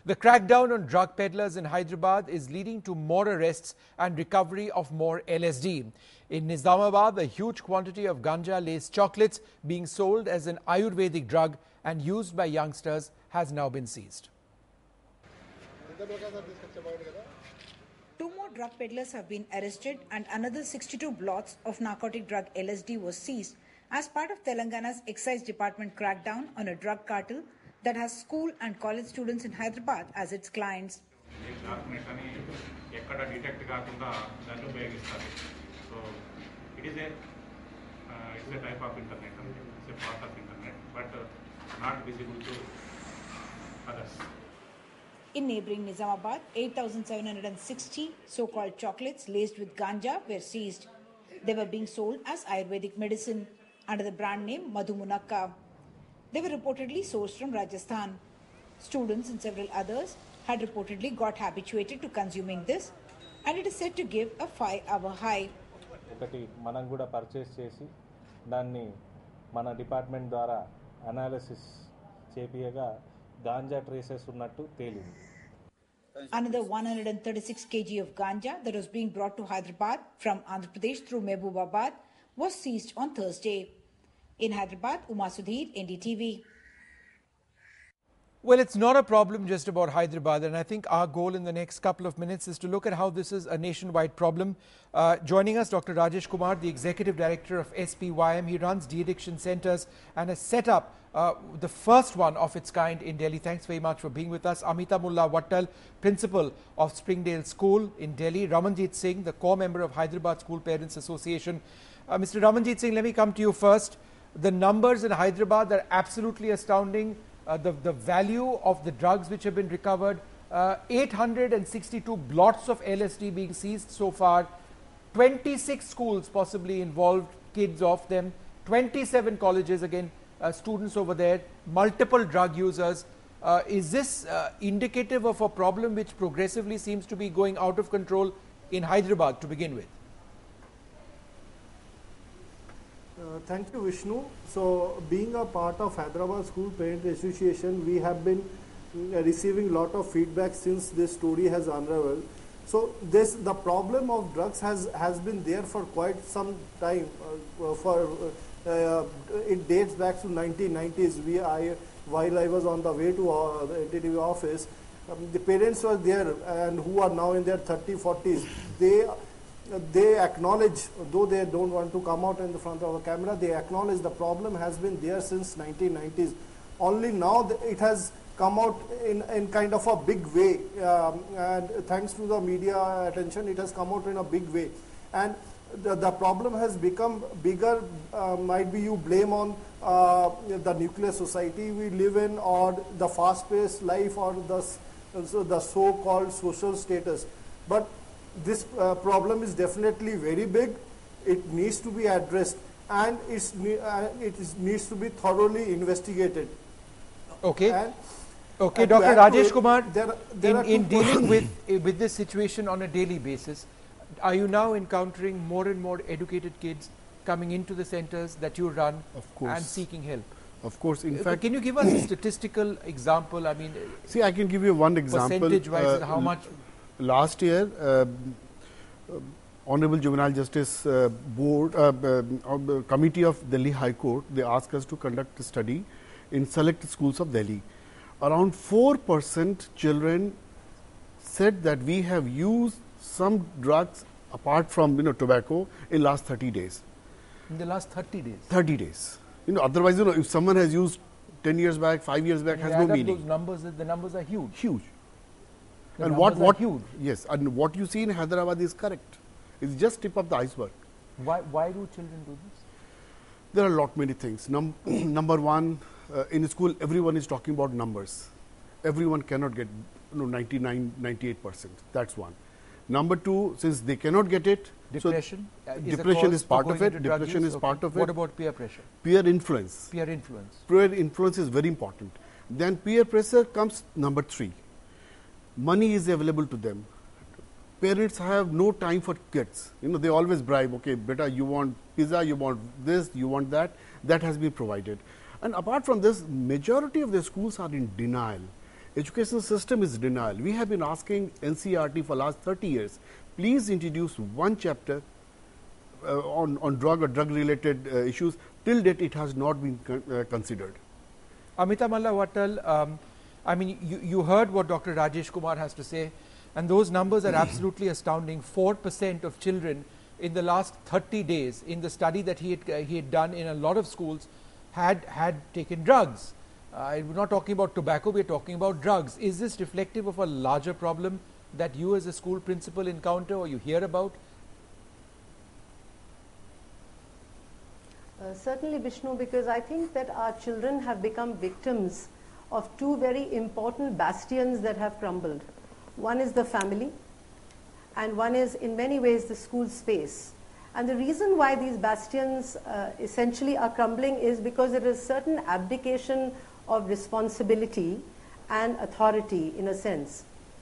The crackdown on drug peddlers in Hyderabad is leading to more arrests and recovery of more LSD. In Nizamabad, a huge quantity of ganja-laced chocolates being sold as an Ayurvedic drug and used by youngsters has now been seized. Two more drug peddlers have been arrested and another 62 blots of narcotic drug LSD was seized as part of Telangana's Excise Department crackdown on a drug cartel that has school and college students in Hyderabad as its clients. So it is a type of internet, it's a part of internet, but not visible to others. In neighbouring Nizamabad, 8,760 so-called chocolates laced with ganja were seized. They were being sold as Ayurvedic medicine under the brand name Madhu Munakka. They were reportedly sourced from Rajasthan. Students and several others had reportedly got habituated to consuming this, and it is said to give a 5-hour high. ఒకటి మనం కూడా purchase చేసి దాన్ని మన department ద్వారా analysis చేపియగా ganja traces ఉన్నట్టు తేలింది. Another 136 kg of ganja that was being brought to Hyderabad from Andhra Pradesh through Mehboobabaad was seized on Thursday. In Hyderabad, Uma Sudhir, NDTV. Well, it's not a problem just about Hyderabad, and I think our goal in the next couple of minutes is to look at how this is a nationwide problem. Joining us, Dr. Rajesh Kumar, the Executive Director of SPYM. He runs de-addiction centres and has set up the first one of its kind in Delhi. Thanks very much for being with us. Amita Mullah Wattal, Principal of Springdale School in Delhi. Ramanjit Singh, the core member of Hyderabad School Parents Association. Mr. Ramanjit Singh, let me come to you first. The numbers in Hyderabad are absolutely astounding. The value of the drugs which have been recovered, 862 blots of LSD being seized so far, 26 schools possibly involved, kids of them, 27 colleges, again, students over there, multiple drug users. Is this indicative of a problem which progressively seems to be going out of control in Hyderabad to begin with? Thank you, Vishnu. So, being a part of Hyderabad School Parent Association, we have been receiving a lot of feedback since this story has unraveled. So, the problem of drugs has been there for quite some time. It dates back to 1990s. While I was on the way to the NTTV office, the parents were there and who are now in their 30s, 40s. They acknowledge, though they don't want to come out in the front of a camera, they acknowledge the problem has been there since 1990s. Only now it has come out in kind of a big way, and thanks to the media attention, it has come out in a big way. And the problem has become bigger. Might be you blame on the nuclear society we live in, or the fast-paced life, or the so-called social status. But this problem is definitely very big. It needs to be addressed, and it needs to be thoroughly investigated. Okay. Okay, Dr. Rajesh Kumar, in dealing with this situation on a daily basis, are you now encountering more and more educated kids coming into the centres that you run and seeking help? Of course, in fact, can you give us a statistical example? I mean, see, I can give you one example. Percentage-wise, how much? Last year, Honorable Juvenile Justice Board Committee of Delhi High Court, they asked us to conduct a study in select schools of Delhi. Around 4% children said that we have used some drugs apart from tobacco in last 30 days. In the last 30 days? 30 days. Otherwise, if someone has used 10 years back, 5 years back, has no meaning. Those numbers, the numbers are huge. Huge. And what huge? Yes, and what you see in Hyderabad is correct. It's just tip of the iceberg. Why do children do this? There are a lot many things. Number one, in school everyone is talking about numbers. Everyone cannot get 99, 98%. That's one. Number two, since they cannot get it, depression. So depression is part of it. Depression is part of it. What about peer pressure? Peer influence. Peer influence. Peer influence is very important. Then peer pressure comes number three. Money is available to them. Parents have no time for kids. They always bribe. Okay, beta, you want pizza, you want this, you want that. That has been provided. And apart from this, majority of the schools are in denial. Education system is denial. We have been asking NCERT for last 30 years, please introduce one chapter on drug or drug related issues. Till date it has not been considered. Amita Malla Wattal, I mean, you heard what Dr. Rajesh Kumar has to say, and those numbers are absolutely astounding. 4% of children in the last 30 days, in the study that he had done in a lot of schools, had taken drugs. We're not talking about tobacco, we're talking about drugs. Is this reflective of a larger problem that you as a school principal encounter or you hear about? Certainly, Vishnu, because I think that our children have become victims of two very important bastions that have crumbled. One is the family, and one is in many ways the school space. And the reason why these bastions essentially are crumbling is because there is certain abdication of responsibility and authority in a sense.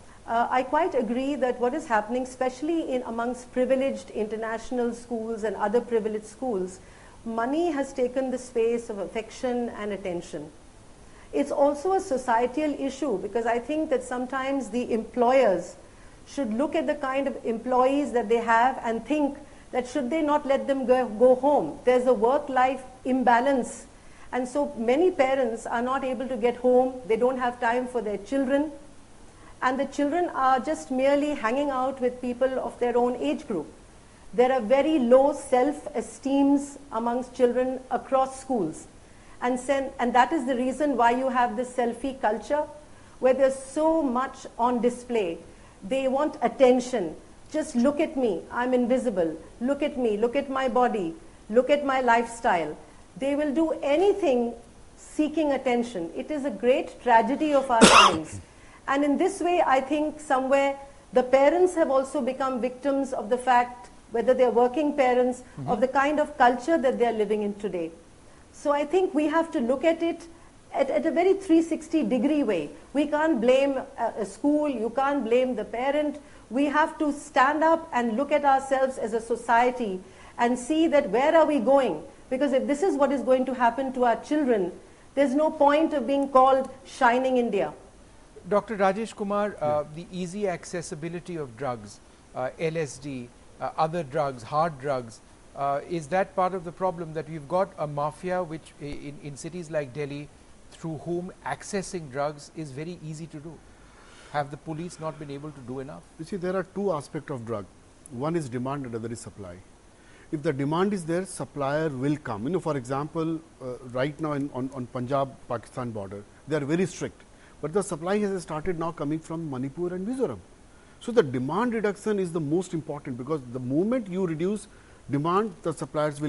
I quite agree that what is happening, especially amongst privileged international schools and other privileged schools, money has taken the space of affection and attention. It's also a societal issue because I think that sometimes the employers should look at the kind of employees that they have and think that should they not let them go home. There's a work-life imbalance, and so many parents are not able to get home. They don't have time for their children, and the children are just merely hanging out with people of their own age group. There are very low self-esteems amongst children across schools. And that is the reason why you have this selfie culture, where there's so much on display. They want attention. Just look at me, I'm invisible. Look at me, look at my body, look at my lifestyle. They will do anything seeking attention. It is a great tragedy of our times. And in this way, I think somewhere the parents have also become victims of the fact, whether they're working parents, of the kind of culture that they're living in today. So I think we have to look at it at a very 360-degree way. We can't blame a school, you can't blame the parent. We have to stand up and look at ourselves as a society and see that where are we going? Because if this is what is going to happen to our children, there's no point of being called Shining India. Dr. Rajesh Kumar, the easy accessibility of drugs, LSD, other drugs, hard drugs, is that part of the problem, that we've got a mafia which in cities like Delhi, through whom accessing drugs is very easy to do? Have the police not been able to do enough? You see, there are two aspects of drug. One is demand and other is supply. If the demand is there, supplier will come. You know, for example, right now on Punjab-Pakistan border, they are very strict. But the supply has started now coming from Manipur and Mizoram. So the demand reduction is the most important, because the moment you reduce demand, the suppliers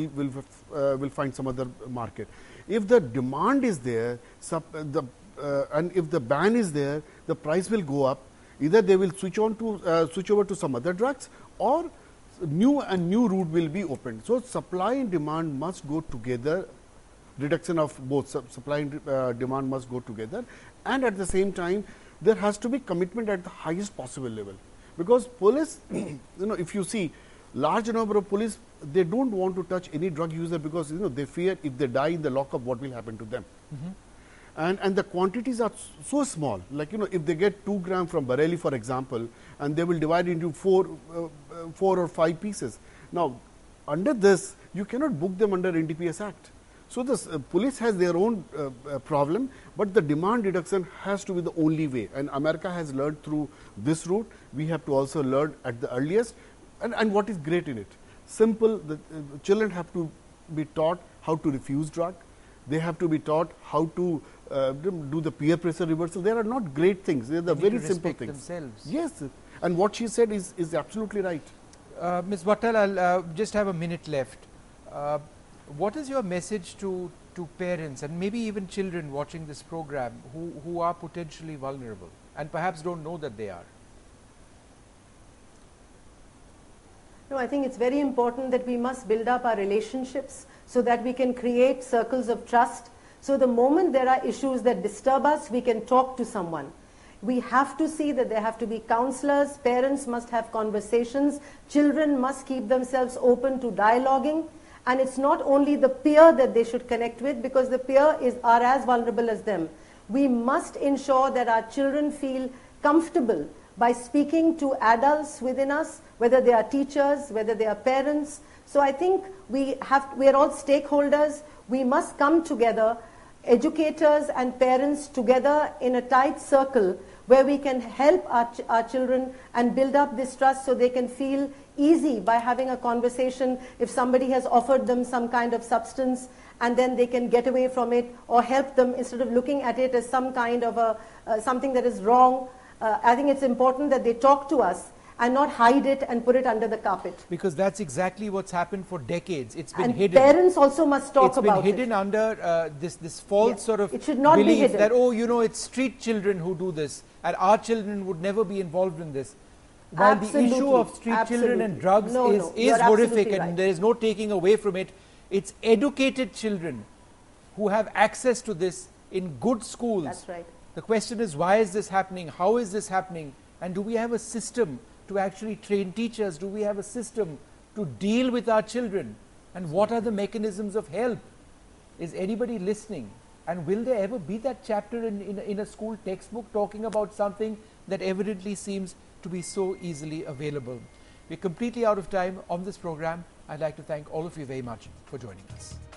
will find some other market. If the demand is there, and if the ban is there, the price will go up. Either they will switch over to some other drugs, or new route will be opened. So supply and demand must go together. Reduction of both supply and demand must go together, and at the same time there has to be commitment at the highest possible level, because police you know, if you see large number of police, they don't want to touch any drug user, because you know, they fear if they die in the lockup, what will happen to them. And the quantities are so small, like, you know, if they get 2 grams from Bareilly, for example, and they will divide into 4 or 5 pieces. Now under this, you cannot book them under NDPS Act. So the police has their own problem, but the demand reduction has to be the only way, and America has learned through this route. We have to also learn at the earliest, and what is great in it, simple. The children have to be taught how to refuse drug. They have to be taught how to do the peer pressure reversal. There are not great things. They are the very simple things. Themselves. Yes, and what she said is absolutely right. Ms. Wattal, I'll just have a minute left. What is your message to parents and maybe even children watching this program who are potentially vulnerable and perhaps don't know that they are? No, I think it's very important that we must build up our relationships so that we can create circles of trust. So the moment there are issues that disturb us, we can talk to someone. We have to see that there have to be counselors, parents must have conversations, children must keep themselves open to dialoguing. And it's not only the peer that they should connect with, because the peer are as vulnerable as them. We must ensure that our children feel comfortable by speaking to adults within us, whether they are teachers, whether they are parents. So I think we are all stakeholders. We must come together, educators and parents together in a tight circle where we can help our children and build up this trust so they can feel easy by having a conversation if somebody has offered them some kind of substance, and then they can get away from it or help them instead of looking at it as some kind of something that is wrong. I think it's important that they talk to us and not hide it and put it under the carpet. Because that's exactly what's happened for decades. It's been And hidden. parents also must talk about it. It's been hidden under this false sort of It should not be belief hidden. that, oh, you know, it's street children who do this, and our children would never be involved in this. While the issue Absolutely. of street children and drugs No, is no, you're horrific, absolutely and right. there is no taking away from it, it's educated children who have access to this in good schools. That's right. The question is, why is this happening? How is this happening? And do we have a system to actually train teachers? Do we have a system to deal with our children? And what are the mechanisms of help? Is anybody listening? And will there ever be that chapter in a school textbook talking about something that evidently seems to be so easily available? We're completely out of time on this program. I'd like to thank all of you very much for joining us.